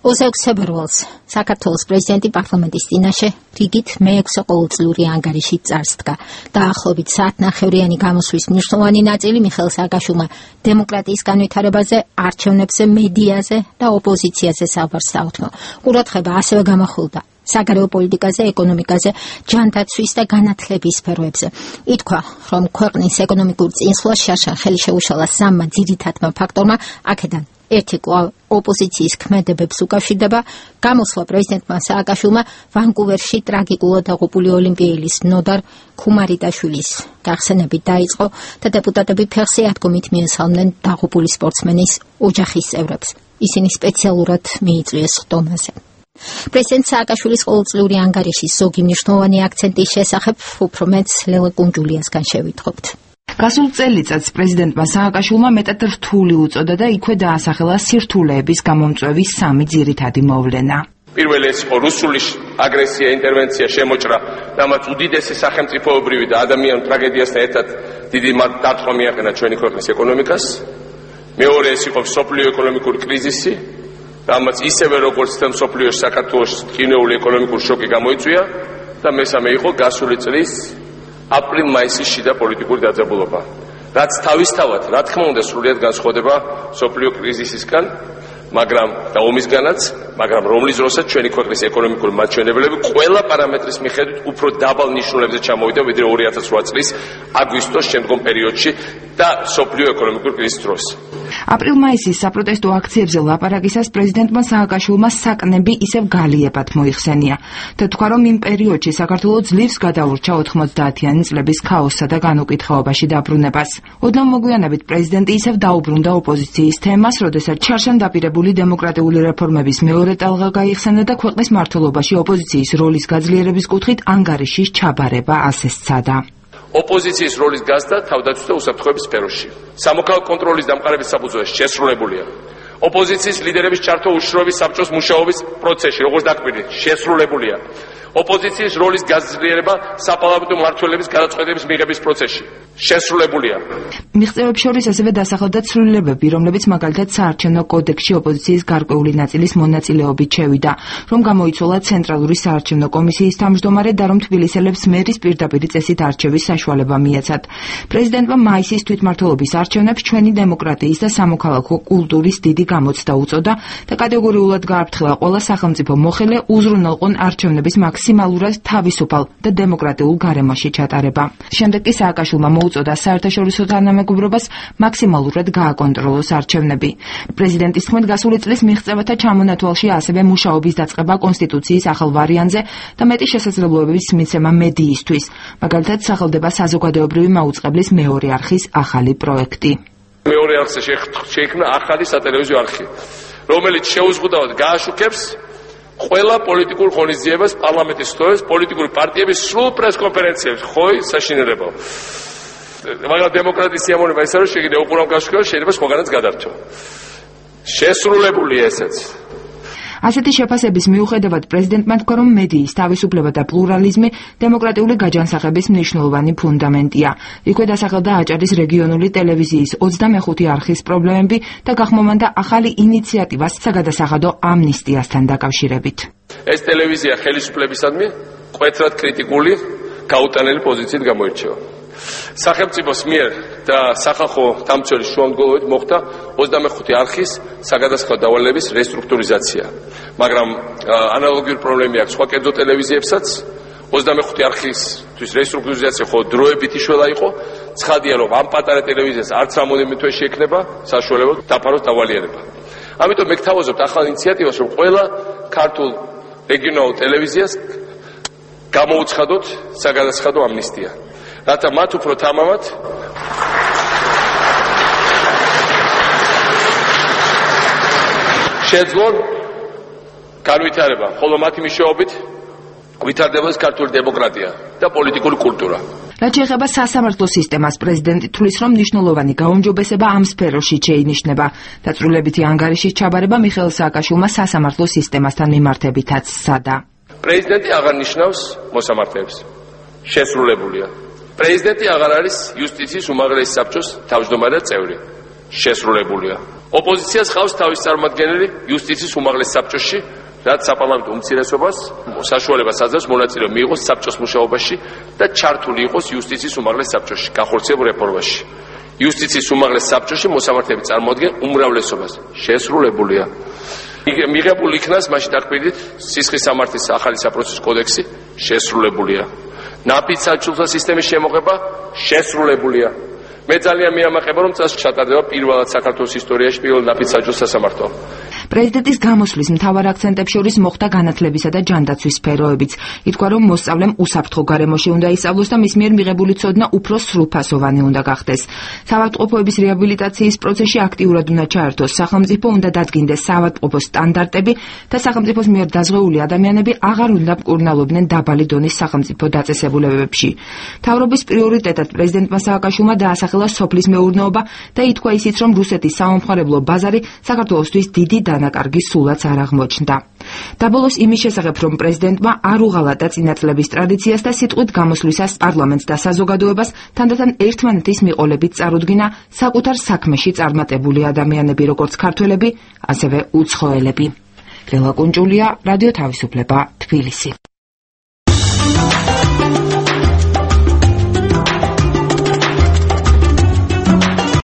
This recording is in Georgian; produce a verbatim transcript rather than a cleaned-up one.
ოცდაექვსი თებერვალს საქართველოს პრეზიდენტი პარლამენტის წინაშე რიგით მეექვსე ყოველწლიური ანგარიში წარსდგა. დაახლოებით საათნახევრიანი გამოსვლის მნიშვნელოვანი ნაწილი მიხეილ სააკაშვილმა დემოკრატიის განვითარებაზე, არჩევნებზე, მედიაზე და ოპოზიციაზე საუბარს დაუთმო. ყურადღება ასევე გამახვილდა საგარეო პოლიტიკაზე, ეკონომიკაზე, ჯანდაცვის და განათლების სფეროებზე. ითქვა, რომ ქვეყნის ეკონომიკურ წინსვლას შარშან ხელი შეუშალა სამმა ძირითადმა ფაქტორმა, აქედან ერთი კვლავ ოპოზიციის ქმედებებს უკავშირდება, გამოსვლა პრეზიდენტმა სააკაშვილმა ვანკუვერში ტრაგიკულად დაღუპული ოლიმპიელის ნოდარ ქუმარიტაშვილის გახსენებით დაიწყო და დეპუტატები ფეხზე ადგომით მიესალმნენ დაღუპული სპორტსმენის ოჯახის წევრებს. ისინი სპეციალურად მიიწვიეს ხტომაზე. პრეზიდენტ სააკაშვილის ყოველწლიური ანგარიშის ზოგი მნიშვნელოვანი აქცენტის შესახებ უფრო მეც ლელა კუნჯულიასგან შევიტყობთ. გასულ წელიწადს პრეზიდენტმა სააკაშვილმა მეტად რთული უწოდა და იქვე დაასახელა სირთულეების გამომწვევის სამი ძირითადი მოვლენა. პირველი ეს იყო რუსული აგრესია, ინტერვენცია, შემოჭრა, რამაც უდიდესი სახელმწიფოებრივი და ადამიანურ ტრაგედიასთან ერთად დიდი დარტყმა მიაყენა ჩვენი ქვეყნის ეკონომიკას. მეორე ეს იყო მსოფლიო ეკონომიკური კრიზისი, რამაც ისევე როგორც მსოფლიოში საქართველოს ტკინეული ეკონომიკური შოკი გამოიწვია და მესამე იყო გასული წლის აპრილ-მაისის შიდა პოლიტიკური დაძაბულობა, რაც თავისთავად, რა თქმა უნდა, სრულიად განსხვავდება მსოფლიო კრიზისისგან, მაგრამ და ომისგანაც, მაგრამ რომლის დროსაც ჩვენი ქვეყნის ეკონომიკური მაჩვენებლები ყველა პარამეტრის მიხედვით უფრო დაბალ ნიშნულებზე ჩამოვიდა, ვიდრე ორი ათას რვა წლის აგვისტოს შემდგომ პერიოდში და მსოფლიო ეკონომიკური კრიზისის დროს. აპრილ-მაისის საპროტესტო აქციებზე ლაპარაკისას პრეზიდენტმა სააკაშვილმა საკნები ისევ გალიებად მოიხსენია და თქვა, რომ იმ პერიოდში საქართველო ძლივს გადაურჩა ოთხმოცდაათიანი წლების ქაოსსა და განუკითხაობაში დაბრუნებას. ოდნავ მოგვიანებით პრეზიდენტი ისევ დაუბრუნდა ოპოზიციის თემას, როდესაც ჩარშან დაპირებული დემოკრატიული რეფორმების მეორე ტალღა გაიხსენა და ქვეყნის მმართველობაში ოპოზიციის როლის გაძლიერების კუთხით ანგარიშის ჩაბარება ასე სცადა. ოპოზიციის როლის გაზრდა თავდაცვის და უსაფრთხოების სფეროში. სამოქალაქო კონტროლის დამყარების საფუძველზე შესრულებულია. ოპოზიციის ლიდერების ჩართვა უშიშროების საბჭოს მუშაობის პროცესში, როგორც დაკვირდი, შესრულებულია. ოპოზიციის როლის გაძლიერება საპარლამენტო მმართველების გადაწყვეტების მიღების პროცესში შესრულებულია. მიღწევებს შორის ასევე დასახელდა ცვლილებები, რომლებიც მაგალითად საარჩევნო კოდექსში ოპოზიციის გარკვეული ნაწილის მონაწილეობით შევიდა, რომ გამოიცვალა ცენტრალური საარჩევნო კომისიის თავმჯდომარე და რომ თბილისელებს მერის პირდაპირი წესით არჩევის საშუალება მიეცათ. პრეზიდენტმა მაისის თვითმმართველობის არჩევნებს ჩვენი დემოკრატიის და სამოქალაქო კულტურის დიდი გამოცდა უწოდა და კატეგორიულად გააფრთხილა ყველა სახელმწიფო მოხელე უზრუნველყონ არჩევნების მაქსიმალურად თავისუფალ და დემოკრატიულ გარემოში ჩატარება. შემდეგ კი სააკაშვილმა მოუწოდა საერთაშორისო თანამეგობრობას მაქსიმალურად გააკონტროლოს არჩევნები. პრეზიდენტის თქმით, გასული წლის მიღწევათა ჩამონათვალში ასევე მუშაობის დაწყება კონსტიტუციის ახალ ვარიანტზე და მეტი შესაძლებლობების მიცემა მედიისთვის. მაგალითად, სახელდება საზოგადოებრივი მაუწყებლის მეორე არხის ახალი პროექტი. მეორე არხზე შეიქმნა ახალი სატელევიზიო არხი, რომელიც შეუზღუდავად გააშუქებს ყველა პოლიტიკურ ღონისძიებას, პარლამენტის სხდომებს, პოლიტიკური პარტიების სრულ პრესკონფერენციებს, ხოი საშინელებო. მაგრამ დემოკრატიის სიამოვნება ისაა, რომ შეიძლება უყურამ გაშუქება, შეიძლება სხვაგანაც გადართო. შესრულებულია ესეც. ასეთი შეფასების მიუხედავად პრეზიდენტმა თქვა, რომ მედიის თავისუფლება და პლურალიზმი დემოკრატიული გაჯანსაღების მნიშვნელოვანი ფუნდამენტია. იქვე დასახელდა აჭარის რეგიონული ტელევიზიის ოცდამეხუთი არხის პრობლემები და გახმოვანდა ახალი ინიციატივა საგადასახადო ამნისტიასთან დაკავშირებით. ეს ტელევიზია ხელისუფლებისადმი მკვეთრად კრიტიკული, გაუტანელი პოზიციით გამოირჩევა. სახელმწიფოს მიერ და სახალხო დამცველის შუამდგომლობით მოხდა ოცდამეხუთი არხის საგადასახადო დავალების რესტრუქტურიზაცია. მაგრამ ანალოგიური პრობლემები აქვს სხვა კერძო ტელევიზიებსაც. ოცდამეხუთი არხისთვის რესტრუქტურიზაცია ხო დროებით იშველა იყო. ცხადია, რომ ამ პატარა ტელევიზიას არც რამოდენიმე თვე შეექნება საშუალება დაფაროს დავალიერება. ამიტომ მე გთავაზობთ ახალ ინიციატივას, რომ ყველა ქართულ რეგიონალურ ტელევიზიას გამოუცხადოთ საგადასახადო ამნისტია. რათა მათ უფრო თამამად შეძლონ განვითარება, ხოლო მათი მეშვეობით ვითარდებოდეს ქართული დემოკრატია და პოლიტიკური კულტურა. რაც შეეხება სასამართლო სისტემას, პრეზიდენტი თვლის, რომ მნიშვნელოვანი გაუმჯობესება ამ სფეროში შეინიშნება. დაწვრილებითი ანგარიშის ჩაბარება მიხეილ სააკაშვილმა სასამართლო სისტემასთან მიმართებითაც სცადა. პრეზიდენტი აღარ ნიშნავს მოსამართლეებს. შესრულებულია. პრეზიდენტი აღარ არის იუსტიციის უმაღლესი საბჭოს თავმჯდომარე და წევრი. შესრულებულია. ოპოზიციას ხავს თავის წარმომადგენელი იუსტიციის უმაღლეს საბჭოში, რაც საპარლამენტო უმცირესობას საშუალებას აძლევს მონაწილეობა მიიღოს საბჭოს მუშაობაში და ჩართული იყოს იუსტიციის უმაღლეს საბჭოში, განხორციელებულ რეფორმაში. იუსტიციის უმაღლეს საბჭოში მოსამართლეები წარმოადგენენ უმრავლესობას. შესრულებულია. მიღებულ იქნას მაშინ დაყბილით სისხლის სამართლის ახალი საპროცესო კოდექსი შესრულებულია. ნაფიც საჯულთა სისტემის შემოღება შესრულებულია. მე ძალიან მიამაყება, რომ წელს ჩატარდება პირველად საქართველოს ისტორიაში პირველ ნაფიც საჯულთა სასამართლო. პრეზიდენტის გამოსვლის მთავარ აქცენტებს შორის მოხდა განათლებისა და ჯანდაცვის სფეროებიც. ითქვა, რომ მოსწავლემ უსაფრთხო გარემოში უნდა ისწავლოს და მის მიერ მიღებული ცოდნა უფრო სრულფასოვანი უნდა გახდეს. საავადმყოფოების რეაბილიტაციის პროცესში აქტიურად უნდა ჩაერთოს სახელმწიფო, უნდა დადგინდეს საავადმყოფო სტანდარტები და სახელმწიფოს მიერ დაზღვეული ადამიანები აღარ უნდა მკურნალობდნენ დაბალი დონის სახელმწიფო დაწესებულებებში. მთავრობის პრიორიტეტად პრეზიდენტმა სააკაშვილმა დაასახელა სოფლის მეურნეობა და ითქვა ისიც, რომ რუსეთის სამომხმარებლო ბაზარი საქართველოსთვის დიდი დანაკარგი სულაც არ აღმოჩნდა. დაბოლოს იმის შესახებ, რომ პრეზიდენტმა არ უღალატა წინაწლების ტრადიციას და სიტყვით გამოსვლისას პარლამენტს და საზოგადოებას თანდათან ერთმანეთის მიყოლებით წარუდგინა საკუთარ საქმეში წარმატებული ადამიანები, როგორც ქართველები, ასევე უცხოელები. ლელა კუნჭულია, რადიო თავისუფლება, თბილისი.